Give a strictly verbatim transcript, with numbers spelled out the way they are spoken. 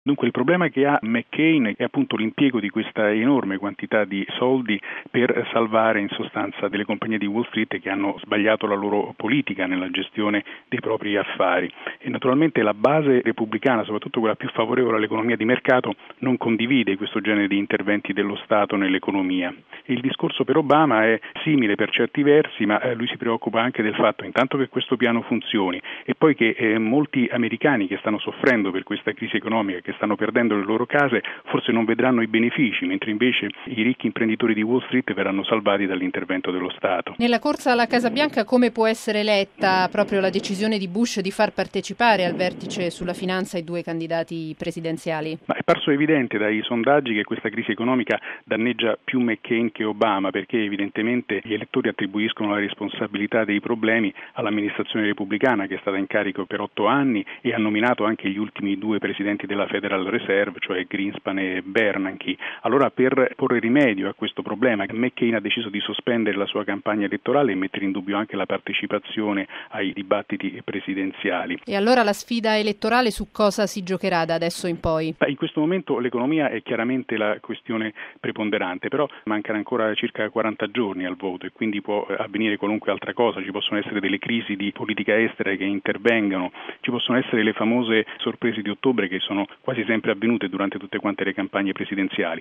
Dunque il problema che ha McCain è appunto l'impiego di questa enorme quantità di soldi per salvare in sostanza delle compagnie di Wall Street che hanno sbagliato la loro politica nella gestione dei propri affari. E naturalmente la base repubblicana, soprattutto quella più favorevole all'economia di mercato, non condivide questo genere di interventi dello Stato nell'economia. Il discorso per Obama è simile per certi versi, ma lui si preoccupa anche del fatto intanto che questo piano funzioni e poi che eh, molti americani che stanno soffrendo per questa crisi economica, che stanno perdendo le loro case, forse non vedranno i benefici, mentre invece i ricchi imprenditori di Wall Street verranno salvati dall'intervento dello Stato. Nella corsa alla Casa Bianca come può essere letta proprio la decisione di Bush di far partecipare al vertice sulla finanza i due candidati presidenziali? Ma è parso evidente dai sondaggi che questa crisi economica danneggia più McCain che Obama, perché evidentemente gli elettori attribuiscono la responsabilità dei problemi all'amministrazione repubblicana che è stata in carico per otto anni e ha nominato anche gli ultimi due presidenti della Federal Reserve, cioè Greenspan e Bernanke. Allora, per porre rimedio a questo problema, McCain ha deciso di sospendere la sua campagna elettorale e mettere in dubbio anche la partecipazione ai dibattiti presidenziali. E allora la sfida elettorale su cosa si giocherà da adesso in poi? In questo momento l'economia è chiaramente la questione preponderante, però mancano ancora circa quaranta giorni al voto e quindi può avvenire qualunque altra cosa. Ci possono essere delle crisi di politica estera che intervengano, ci possono essere le famose sorprese di ottobre che sono quasi sempre avvenute durante tutte quante le campagne presidenziali.